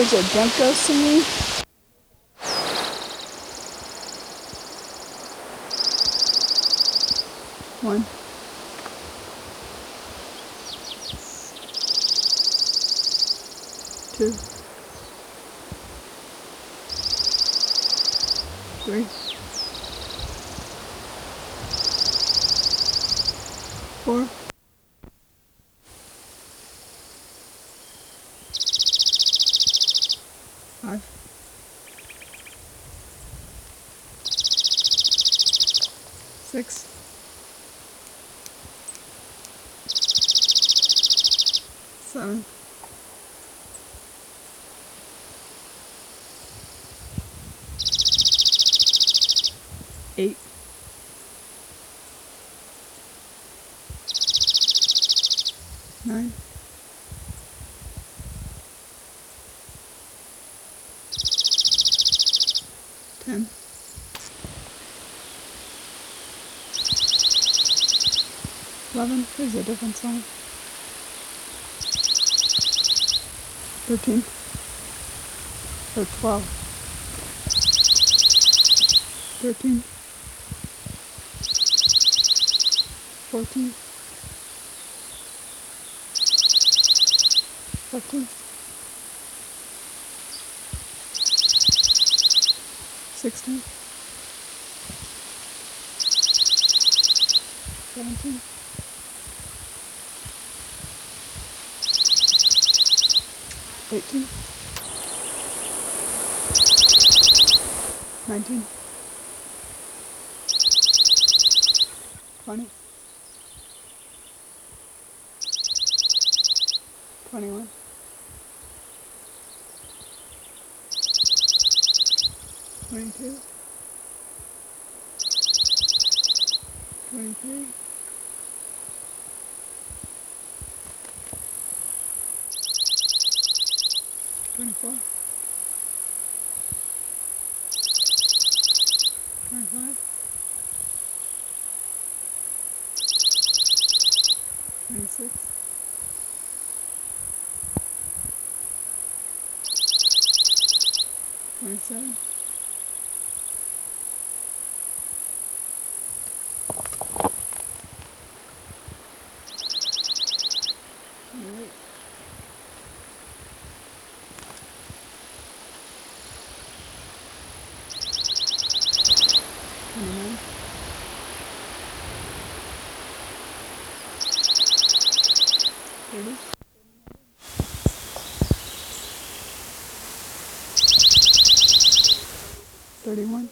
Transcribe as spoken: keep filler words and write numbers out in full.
Here's a Junko singing. One. Two. Three. Four. Five. Six. Seven. Eight. Nine. Ten. Eleven. Here's a different song. Thirteen. Or twelve. Thirteen. Fourteen. Fifteen. Sixteen. Seventeen. Eighteen. Nineteen. Twenty. Twenty-one. Twenty-two. Twenty-three. Twenty-four. Twenty-five. Twenty-six. Twenty-seven. Twenty-eight. Twenty-nine. Thirty. Thirty-one.